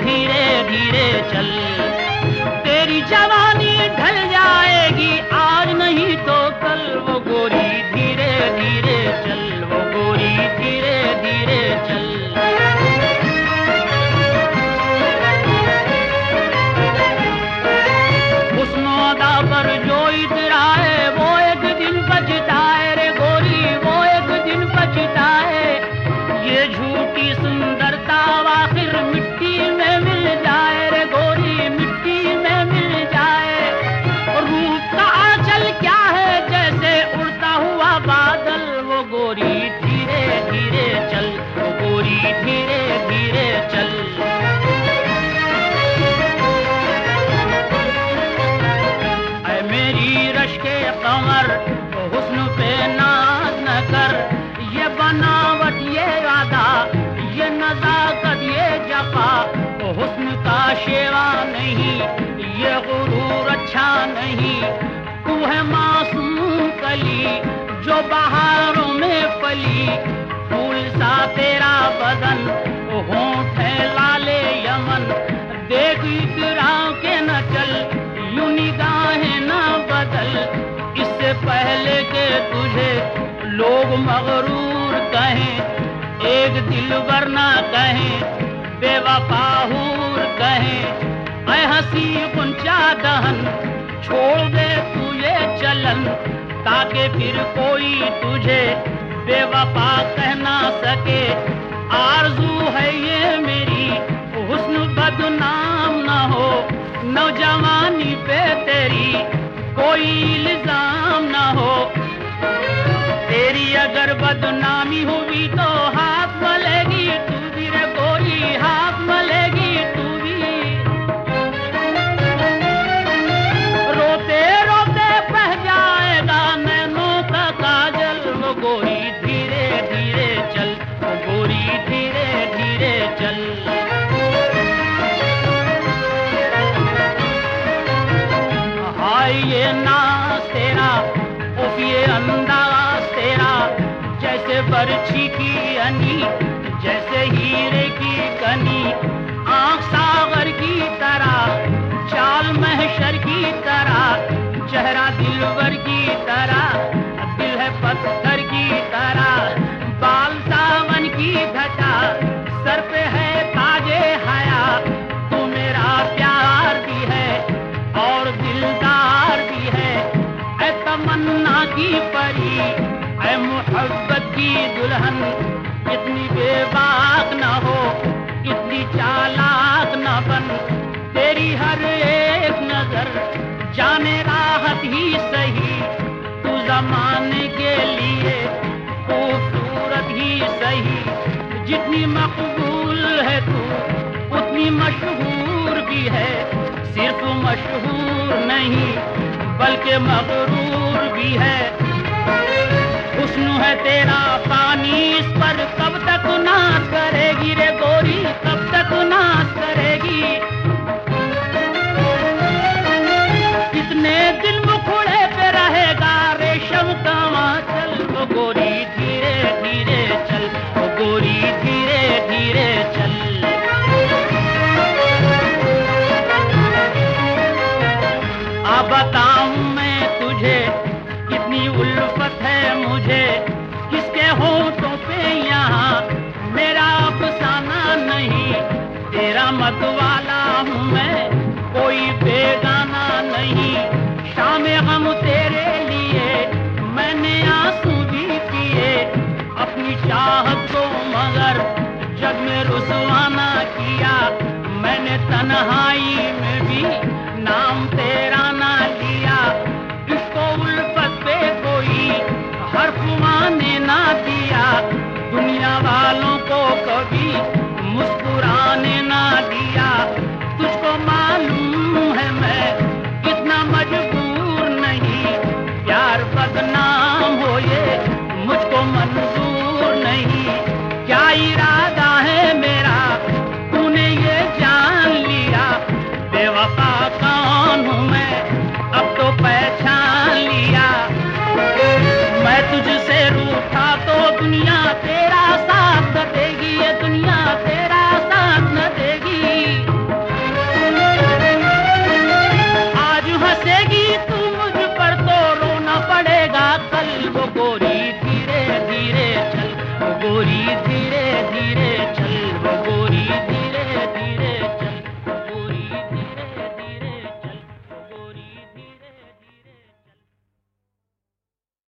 धीरे धीरे चल। तेरी जवानी ढल जाएगी आज नहीं तो कल, वो गोरी धीरे धीरे चल, वो गोरी धीरे धीरे चल। हुस्न अदा पर जो इतराए वो एक दिन पछताए रे गोरी, वो एक दिन पछताए। ये झूठी सुंदरता आखिर मिट्टी में मिल जाए रे गोरी, मिट्टी में मिल जाए। रूप का आंचल क्या है जैसे उड़ता हुआ बादल, वो गोरी धीरे धीरे चल, वो गोरी धीरे धीरे चल। ऐ मेरी रश्के कमर हुस्न पे नाज न कर, ये बनावट ये अदा ये नजाकत ये जफा हुस्न का शेवा नहीं, ये गुरूर अच्छा नहीं। तू है मासूम कली जो बहारों में फली, फूल सा तेरा बदन होंठ है लाले यमन। देख इतरा के न चल यूं निगाहें न बदल, इससे पहले के तुझे लोग मगरूर कहें, एक दिलबर ना कहें, बेवफा हूर कहें। ऐ हंसी गुंचा दहन छोड़ दे तू ये चलन, ताकि फिर कोई तुझे बेवफा कह ना सके। आरज़ू है ये मेरी हुस्न बदनाम न हो, नौजवानी पे तेरी कोई इल्जाम न हो। तेरी अगर बदनामी हुई तो हाथ मलेगी तू भी रे गोरी, हाथ मलेगी तू भी। रोते रोते बह जाएगा नैनों का काजल, वो गोरी धीरे धीरे चल, वो गोरी धीरे धीरे चल। हाय ये नाज तेरा उफ ये अंदाज तेरा, जैसे बरछी की अनी जैसे हीरे की कनी। आँख सागर की तरह चाल महशर की तरह, चेहरा दिलवर की तरह दिल है पत्थर की तरह। बाल सावन की घटा सर पे है ताजे हया, तू मेरा प्यार भी है और दिलदार भी है। ऐ तमन्ना की परी ऐ मोहब्बत की दुल्हन, इतनी बेबाक न हो इतनी चालाक न बन। तेरी हर एक नजर जाने राहत ही सही, तू जमाने के लिए खूबसूरत ही सही। जितनी मकबूल है तू उतनी मशहूर भी है, सिर्फ मशहूर नहीं बल्कि मगरूर भी है। हुस्न है तेरा पानी इस पर कब तक नाज करेगी रे गोरी, कब तक नाज करेगी। कितने दिन मुखड़े पे रहेगा रेशम का आंचल, वो गोरी धीरे धीरे चल, वो गोरी धीरे धीरे चल। अब बताऊं मैं तुझे कितनी उल्फत है मुझे, किसके होठों पे यहाँ मेरा अफसाना नहीं। तेरा मत वाला हूँ मैं कोई बेगाना नहीं, शामे गम तेरे लिए मैंने आंसू भी पिए। अपनी चाहत को मगर जग में रुसवाना किया, मैंने तन्हाई